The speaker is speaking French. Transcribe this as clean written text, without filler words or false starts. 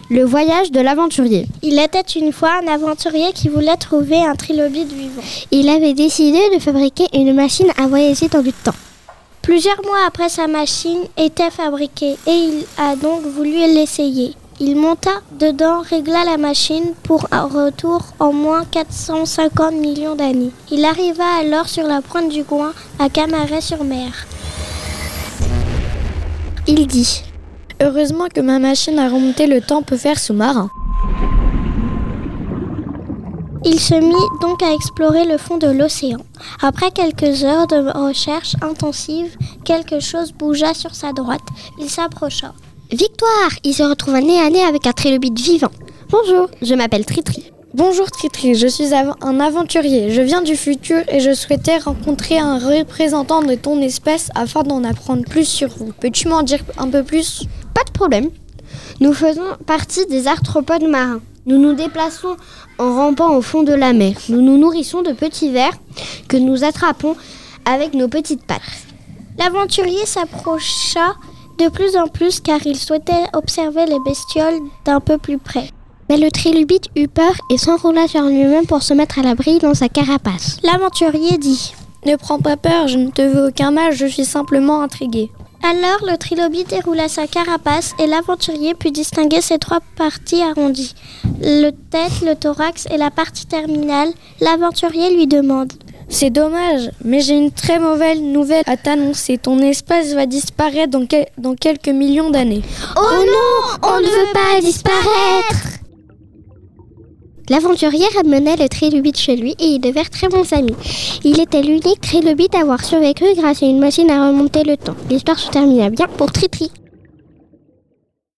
Le voyage de l'aventurier. Il était une fois un aventurier qui voulait trouver un trilobite vivant. Il avait décidé de fabriquer une machine à voyager dans le temps. Plusieurs mois après, sa machine était fabriquée et il a donc voulu l'essayer. Il monta dedans, régla la machine pour un retour en moins 450 millions d'années. Il arriva alors sur la pointe du Gouin à Camaret-sur-Mer. Il dit : heureusement que ma machine à remonter le temps peut faire sous-marin. Il se mit donc à explorer le fond de l'océan. Après quelques heures de recherche intensive, quelque chose bougea sur sa droite. Il s'approcha. Victoire ! Il se retrouva nez à nez avec un trilobite vivant. Bonjour, je m'appelle Tritri. Bonjour Tritri, je suis un aventurier. Je viens du futur et je souhaitais rencontrer un représentant de ton espèce afin d'en apprendre plus sur vous. Peux-tu m'en dire un peu plus ? Pas de problème. Nous faisons partie des arthropodes marins. Nous nous déplaçons en rampant au fond de la mer. Nous nous nourrissons de petits vers que nous attrapons avec nos petites pattes. L'aventurier s'approcha de plus en plus car il souhaitait observer les bestioles d'un peu plus près. Mais le trilobite eut peur et s'enroula sur lui-même pour se mettre à l'abri dans sa carapace. L'aventurier dit : Ne prends pas peur, je ne te veux aucun mal, je suis simplement intrigué. Alors le trilobite déroula sa carapace et l'aventurier put distinguer ses trois parties arrondies. Le tête, le thorax et la partie terminale. L'aventurier lui demande : C'est dommage, mais j'ai une très mauvaise nouvelle à t'annoncer. Ton espèce va disparaître dans quelques millions d'années. Oh non, on ne veut pas disparaître. L'aventurier ramenait le trilobite chez lui et ils devinrent très bons amis. Il était l'unique trilobite à avoir survécu grâce à une machine à remonter le temps. L'histoire se termina bien pour Tritri.